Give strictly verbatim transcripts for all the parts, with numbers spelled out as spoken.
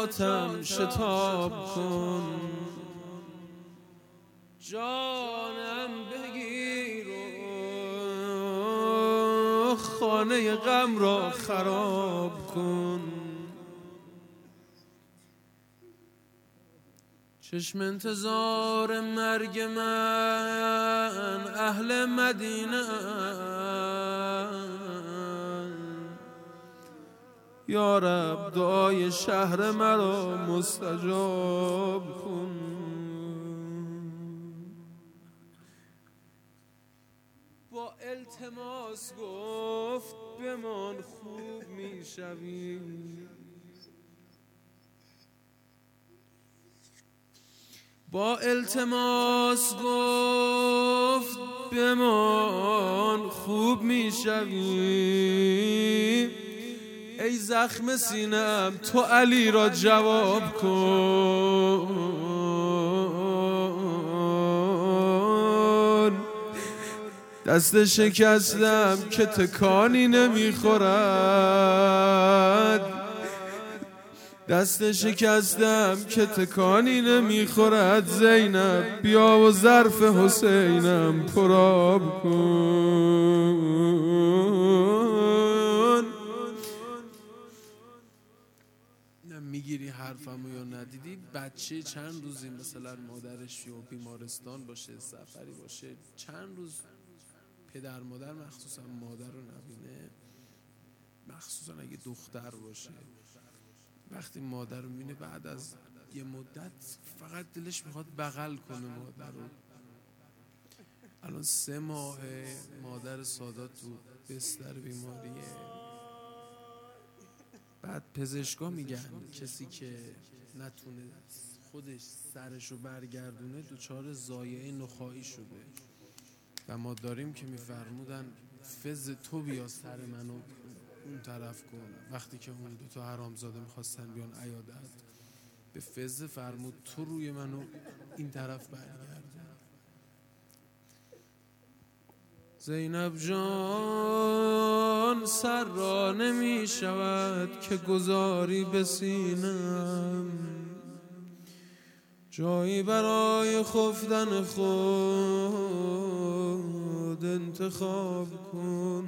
نجاتم شتاب کن، جانم بگیر و خانه غم را خراب کن. چشم انتظار مرگ من اهل مدینه، یا رب دعای شهر مرا مستجاب کن. با التماس گفت بمان خوب میشوی، با التماس گفت بمان خوب میشوی، ای زخم سینم تو علی را جواب کن. دست شکستم که تکانی نمیخورد، دست شکستم که تکانی نمیخورد. زینب بیا و ظرف حسینم پراب کن. میگیری حرفمو یا ندیدی؟ بچه چند روزی مثلا مادرش یا بیمارستان باشه، سفری باشه، چند روز پدر مادر مخصوصا مادر رو نبینه، مخصوصا اگه دختر باشه، وقتی مادر رو میبینه بعد از یه مدت فقط دلش میخواد بغل کنه مادر رو. الان سه ماه مادر سادات تو بستر بیماریه. بعد پزشکا میگن کسی که نتونه خودش سرشو برگردونه دچار ضایعه نخاعی شده و ما داریم که میفرمودن فز تو بیا سر منو اون طرف کن. وقتی که اون دو تا حرامزاده میخواستن بیان عیادت، به فز فرمود تو روی منو این طرف برگردون. زینب جان سر را نمی شود که گذاری به سینم، جایی برای خفتن خود انتخاب کن.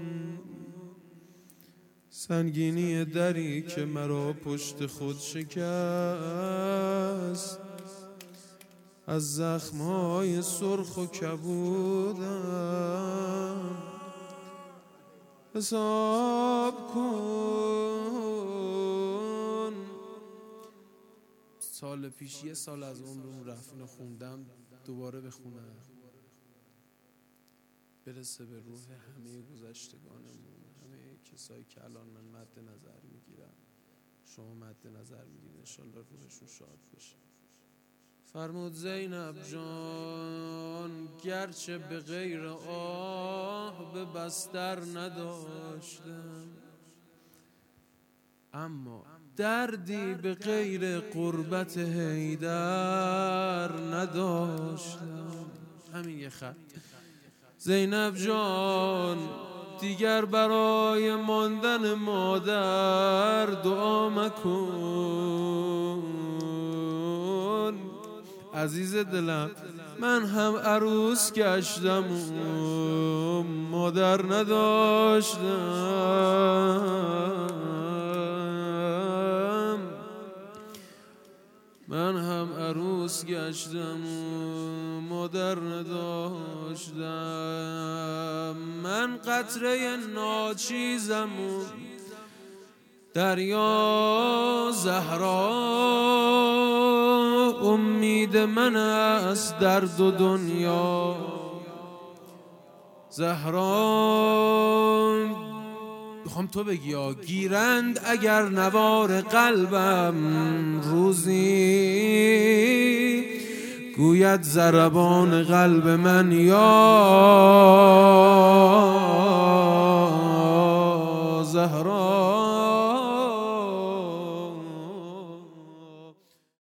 سنگینی دری که مرا پشت خود شکست، از زخمهای سرخ و کبودم حساب کن. سال پیش یه سال از عمرم رفت، اینو خوندم دوباره بخونم برسه به روح همه گذشتگانمون، همه کسایی که الان من مد نظر میگیرم، شما مد نظر میگیرید، انشالله روحشون شاد بشه. فرمود زینب جان گرچه به غیر آه به بستر نداشتم، اما دردی به غیر قربت حیدر نداشتم. همین یه خط. زینب جان دیگر برای ماندن مادر دعا مکن. عزیز دلم من هم عروس گشتم و مادر نداشتم، من هم عروس گشتم و مادر نداشتم. من قطره ناچیزم و دریا زهرا امید من است در دو دنیا. زهرا میخوام تو بگی ها گیرند اگر نوار قلبم روزی، گوید ضربان قلب من یا